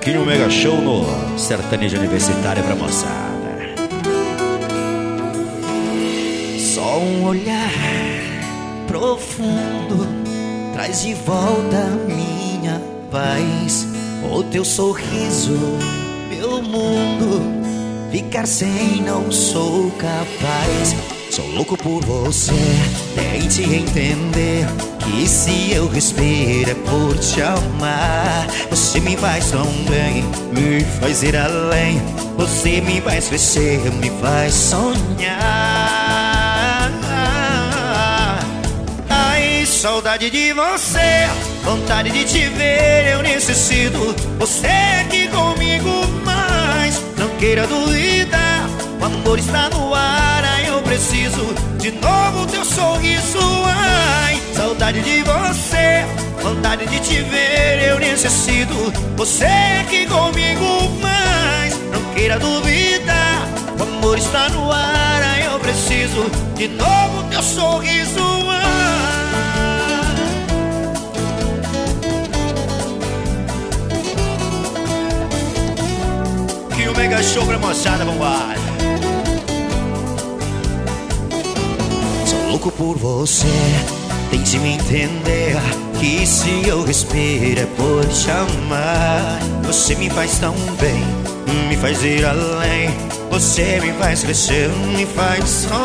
Aqui no Mega Show no Sertanejo Universitário pra moçada. Só um olhar profundo traz de volta minha paz. O teu sorriso, meu mundo, ficar sem não sou capaz. Sou louco por você, tente entender que se eu respiro é por te amar. Você me faz tão bem, me faz ir além. Você me faz crescer, me faz sonhar. Ai, saudade de você, vontade de te ver, eu necessito. Você aqui comigo, mas não queira duvidar. O amor está no ar, ai, eu preciso de novo teu sorriso. Ai, saudade de você, vontade de te ver, eu necessito. Você aqui comigo, mas não queira duvidar. O amor está no ar, ai, eu preciso de novo teu sorriso. Que o Mega Show pra moçada, vambora. Louco por você, tente me entender que se eu respiro é por te amar. Você me faz tão bem, me faz ir além. Você me faz crescer, me faz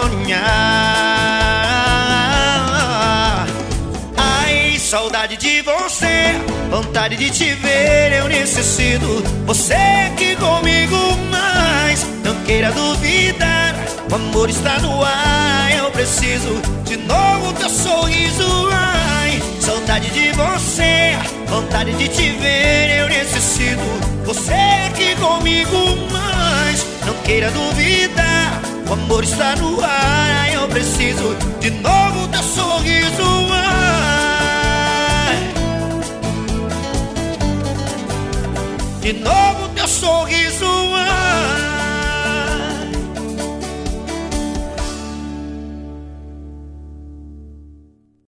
sonhar. Ai, saudade de você, vontade de te ver, eu necessito. Você aqui comigo, mas não queira duvidar. O amor está no ar, eu preciso de novo teu sorriso. Ai, saudade de você, vontade de te ver, eu necessito. Você aqui comigo, mas não queira duvidar. O amor está no ar, eu preciso de novo teu sorriso. Ai, de novo teu sorriso.